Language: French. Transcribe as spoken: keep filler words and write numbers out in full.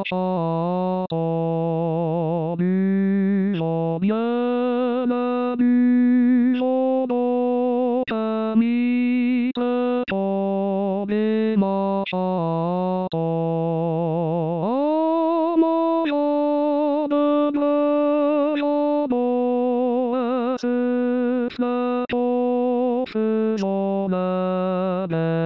と無所みえな無所の神と飛びましたもよぶぶよぼえすせとすよね